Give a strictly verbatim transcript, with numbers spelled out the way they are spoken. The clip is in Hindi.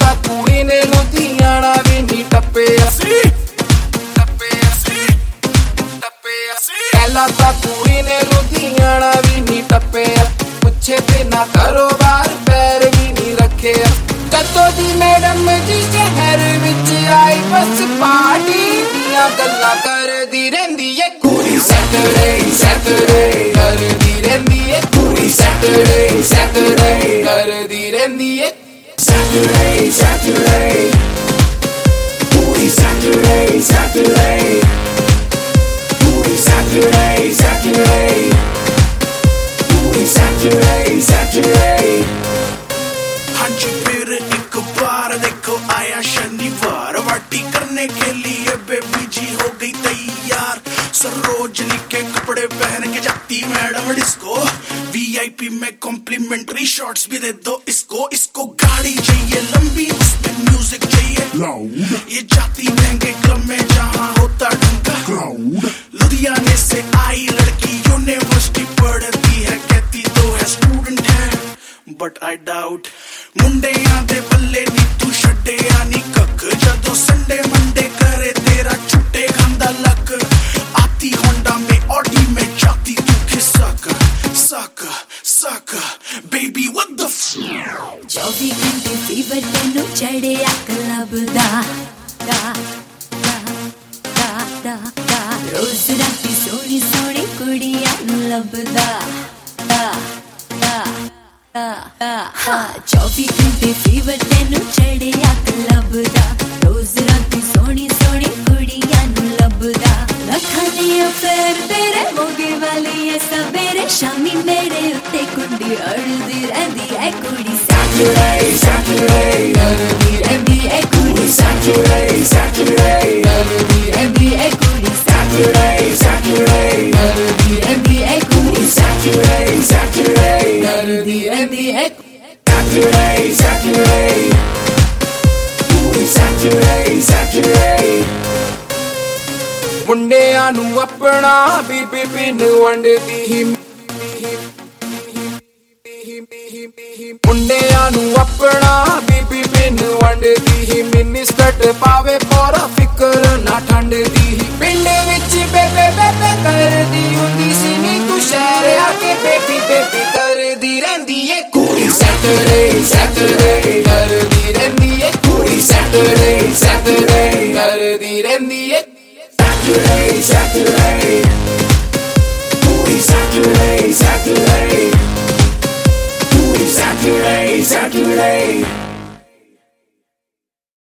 ਤਾਂ ਕੁੜੀ ਨੇ ਲੁਧਿਆਣਾ ਵੀ ਨਹੀਂ ਟੱਪਿਆ ਸੀ ਟੱਪਿਆ ਸੀ ਟੱਪਿਆ ਸੀ ਪਹਿਲਾਂ ਤਾਂ ਕੁੜੀ ਨੇ ਲੁਧਿਆਣਾ ਵੀ ਨਹੀਂ ਟੱਪਿਆ ਪੁੱਛੇ ਬਿਨਾ ਕਾਰੋਬਾਰ ਪੈਰ ਵੀ ਨਹੀਂ ਰੱਖਿਆ ਕਦੋਂ ਦੀ ਮੈਡਮ ਜੀ ਸ਼ਹਿਰ ਵਿੱਚ ਆਈ ਬਸ ਪਾਰਟੀ ਦੀਆਂ ਗੱਲਾਂ ਕਰਦੀ ਰਹਿੰਦੀ ਏ ਕੁੜੀ ਸੈਟਰਡੇ ਸੈਟਰਡੇ ਕਰਦੀ ਰਹਿੰਦੀ ਏ ਕੁੜੀ ਸੈਟਰਡੇ ਸੈਟਰਡੇ ਕਰਦੀ ਰਹਿੰਦੀ ਏ Saturday, Saturday, Booty Saturday, Saturday, Booty Saturday, Saturday, Booty Saturday, Saturday. हाँ जी फिर एक बार देखो आया शनिवार पार्टी करने के लिए बेबी जी हो गई तैयार सरोजनी के कपड़े पहन के जाती मैडम डिस्को वीआईपी में कॉम्प्लीमेंट्री शॉट्स भी दे दो इसको इसको गाड़ी चाहिए लंबी उसमें म्यूजिक चाहिए लाउड ये जाती महंगे क्लब में जहाँ होता ढंका क्राउड लुधियाने से आई लड़की यूनिवर्सिटी पढ़ती है कहती तो है स्टूडेंट है बट आई डाउट मुंडियां दे बल्ले नी तू छड्डे आनी कक जदों संडे मंडे करे तेरा छुट्टे खांदा लक आती होंडा में ऑडी में जाती तू खिसक सक सक बेबी व्हाट द चौबी घंटे फीवर तेनू चढ़िया क्लब दा दा दा दा दा दा रोज राती सोनी सोनी कुड़ियां नू लभदा दा दा चौबी घंटे फीवर तेनू चढ़िया क्लब दा रोज राती सोनी सोनी कुड़ियां नू लभदा लखां दी अफेयर तेरे मोगे वाली है सवेरे शामी मेरे उत्ते कुंडी अड़दी रहंदी है कुड़ी Saturday, Saturday, करदी रहंदी है कुड़ी Saturday, Saturday, करदी रहंदी है कुड़ी Saturday, Saturday, करदी रहंदी है कुड़ी Saturday, Saturday, करदी रहंदी है Saturday, Saturday, कुड़ी Saturday, Saturday. ਮੁੰਡਿਆਂ ਨੂੰ ਆਪਣਾ ਬੀਬੀ ਪਿੰਡ ਵੰਡਦੀ ਹੀ ਮੁੰਡਿਆਂ ਨੂੰ ਆਪਣਾ ਬੀਬੀ ਪਿੰਡ ਵੰਡਦੀ ਹੀ ਮਿਨਿਸਟਰ ਪਾਵੇ ਪੂਰਾ ਫਿਕਰ ਨਾ ਠੰਡਦੀ ਹੀ ਪਿੰਡ ਵਿੱਚ ਬੇਬੇ ਬੇਬੇ ਕਰਦੀ ਹੁੰਦੀ ਸੀ ਨੀ ਤੂੰ ਸ਼ਹਿਰ ਆ ਕੇ ਬੇਬੀ ਬੇਬੀ ਕਰਦੀ ਰਹਿੰਦੀ ਏ ਕੁੜੀ ਸੈਟਰਡੇ ਸੈਟਰਡੇ ਕਰਦੀ ਰਹਿੰਦੀ ਏ ਕੁੜੀ ਸੈਟਰਡੇ ਸੈਟਰਡੇ ਕਰਦੀ ਰਹਿੰਦੀ ਏ Saturday, Saturday, Booty Saturday, Saturday, Booty Saturday, Saturday.